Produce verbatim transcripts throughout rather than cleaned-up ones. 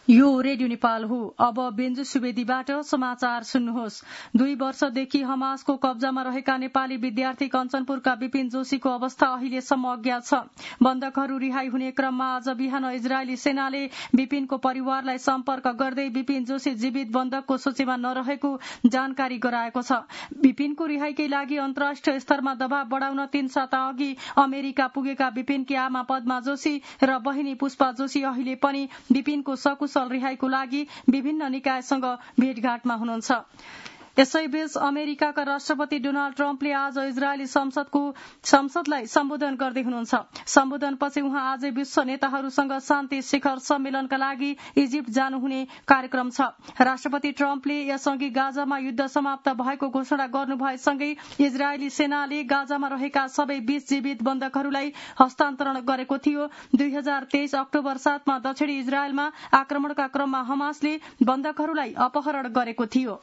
यो रेडियो नेपाल हो। अब बेन्जु सुवेदीबाट समाचार सुन्नुहोस्। दुई वर्षदेखि हमासको कब्जामा रहेका नेपाली विद्यार्थी कञ्चनपुरका विपिन जोशीको अवस्था अहिलेसम्म अज्ञात छ। बन्धकहरू रिहाई हुने क्रममा आज बिहान इजरायली सेनाले विपिनको परिवारलाई सम्पर्क गर्दै विपिन जोशी जीवित बन्धकको सूचीमा नरहेको जानकारी गराएको छ। विपिनको रिहाईकै लागि अन्तर्राष्ट्रिय स्तरमा दबाव बढ़ाउन तीन साता अघि अमेरिका पुगेका विपिनकी आमा पद्मा जोशी र बहिनी पुष्पा जोशी अहिले पनि विपिनको सकुशल रिहाईको लागि विभिन्न निकायसँग भेटघाटमा हुनुहुन्छ। यसैबीच अमेरिकाका राष्ट्रपति डोनाल्ड ट्रम्पले आज इजरायली संसदको संसदलाई सम्बोधन गर्दै हुनुहुन्छ। सम्बोधनपछि उहाँ आज विश्व नेताहरूसँग शान्ति शिखर सम्मेलनका लागि इजिप्ट जानुहुने कार्यक्रम छ। राष्ट्रपति ट्रम्पले यसअघि गाजामा युद्ध समाप्त भएको घोषणा गर्नुभएसँगै इजरायली सेनाले गाजामा रहेका सबै बीस जीवित बन्धकहरूलाई हस्तान्तरण गरेको थियो। दुई हजार तेइस अक्टोबर सातमा दक्षिणी इजरायलमा आक्रमणका क्रममा हमासले बन्धकहरूलाई अपहरण गरेको थियो।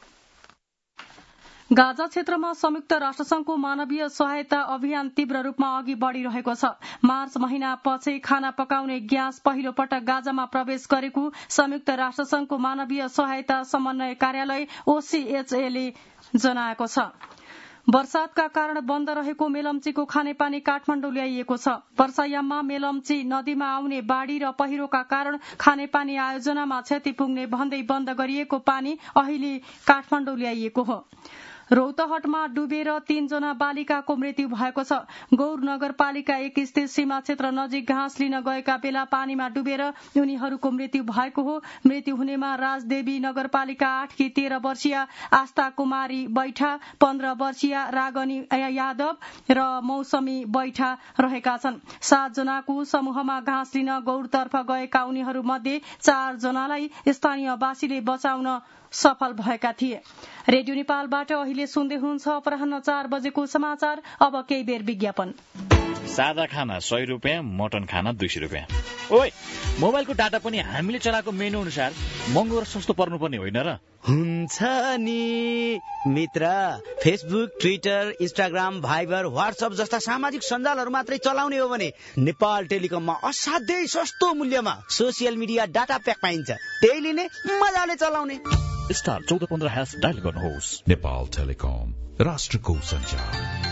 गाजा क्षेत्रमा संयुक्त राष्ट्रसंघको मानवीय सहायता अभियान तीव्र रूपमा अघि बढ़िरहेको छ। मार्च महिनापछि खाना पकाउने ग्यास पहिलो पटक गाजामा प्रवेश गरेको संयुक्त राष्ट्रसंघको मानवीय सहायता समन्वय कार्यालय ओसीएचएले जनाएको छ। वर्षातका कारण बन्द रहेको मेलम्चीको खानेपानी काठमाडौँ ल्याइएको छ। वर्षायाममा मेलम्ची नदीमा आउने बाढ़ी र पहिरोका कारण खानेपानी आयोजनामा क्षति पुग्ने भन्दै बन्द गरिएको पानी अहिले काठमाडौँ ल्याइएको हो। रौतहटमा डुबेर तीनजना बालिकाको मृत्यु भएको छ। गौर नगरपालिका एक स्थित सीमा क्षेत्र नजिक घाँस लिन गएका बेला पानीमा डुबेर उनीहरूको मृत्यु भएको हो। मृत्यु हुनेमा राजदेवी नगरपालिका आठ की तेह्र वर्षीय आस्था कुमारी बैठा, पन्ध्र वर्षीय रागनी यादव र मौसमी बैठा रहेका छन्। सात जनाको समूहमा घाँस लिन गौरतर्फ गएका उनीहरू मध्ये चार जनालाई स्थानीयवासीले बचाउन सफल भएका थिए। रेडियो नेपालबाट अहिले सुन्दै हुनुहुन्छ अपराह्न चार बजेको समाचार। अब केही बेर विज्ञापन। सादा खाना सय रुपियाँ, मटन खाना दुई सय रुपियाँ। ओइ, मोबाइलको डाटा पनि हामीले चलाएको मेनु अनुसार महँगो र सस्तो पर्नुपर्ने होइन र? हुन्छ नि मित्र। Facebook, Twitter, Instagram, Viber, WhatsApp जस्ता सामाजिक सञ्जालहरू मात्रै चलाउने हो भने नेपाल टेलिकममा असाध्यै सस्तो मूल्यमा सोसियल मिडिया डाटा प्याक पाइन्छ। त्यही लिने, मजाले चलाउने। स्टार चौध पन्ध्र ह्यास डायल गर्नुहोस्। नेपाल टेलिकम, राष्ट्रको सञ्चार।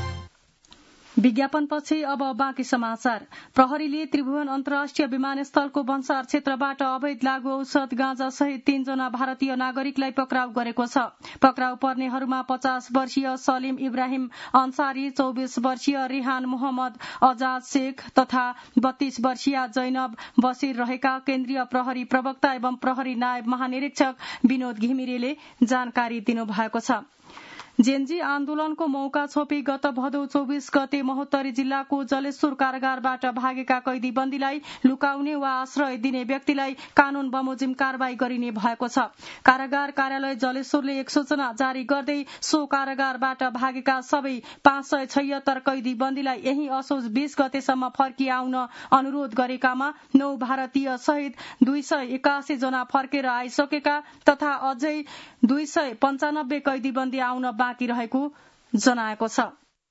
विज्ञापनपछि अब बाँकी समाचार। प्रहरीले त्रिभुवन अन्तर्राष्ट्रिय विमानस्थलको भन्सार क्षेत्रबाट अवैध लागू औषध गाँजा सहित तीनजना भारतीय नागरिकलाई पक्राउ गरेको छ। पक्राउ पर्नेहरूमा पचास वर्षीय सलिम इब्राहिम अन्सारी, चौबिस वर्षीय रिहान मोहम्मद अजाद शेख तथा बत्तीस वर्षीय जैनब बशीर रहेका केन्द्रीय प्रहरी प्रवक्ता एवं प्रहरी नायब महानिरीक्षक विनोद घिमिरेले जानकारी दिनुभएको छ। जेन्जी आन्दोलनको मौका छोपी गत भदौ चौबिस गते महोत्तरी जिल्लाको जलेश्वर कारागारबाट भागेका कैदी बन्दीलाई लुकाउने वा आश्रय दिने व्यक्तिलाई कानून बमोजिम कारवाही गरिने भएको छ। कारागार कार्यालय जलेश्वरले एक सूचना जारी गर्दै सो कारागारबाट भागेका सबै पाँच सय छयत्तर कैदी बन्दीलाई यही असोज बीस गतेसम्म फर्किआउन अनुरोध गरेकामा नौ भारतीय सहित दुई सय एकासी जना फर्केर आइसकेका तथा अझै दुई सय पञ्चानब्बे कैदी बन्दी आउन बाँकी रहेको जनाएको छ।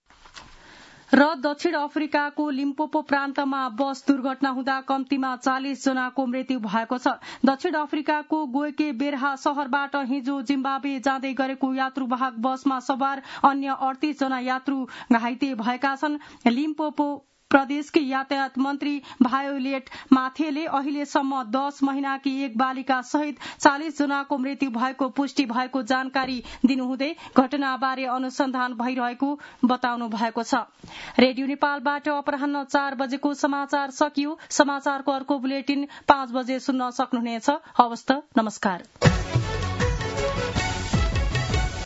र दक्षिण अफ्रिकाको लिम्पोपो प्रान्तमा बस दुर्घटना हुँदा कम्तीमा चालिस जनाको मृत्यु भएको छ। दक्षिण अफ्रिकाको गोएके बेरहा शहरबाट हिजो जिम्बाब्वे जाँदै गरेको यात्रुवाहक बसमा सवार अन्य अडतीस जना यात्रु घाइते भएका छन्। लिम्पोपो प्रदेशकी यातायात मन्त्री भायोलेट माथेले अहिलेसम्म दस महिनाकी एक बालिका सहित चालिस जनाको मृत्यु भएको पुष्टि भएको जानकारी दिनुहुँदै घटनाबारे अनुसन्धान भइरहेको बताउनु भएको छ। रेडियो नेपालबाट अपराह्न चार बजेको समाचार सकियो। समाचारको अर्को बुलेटिन पाँच बजे सुन्न सक्नुहुनेछ। हवस् त, नमस्कार।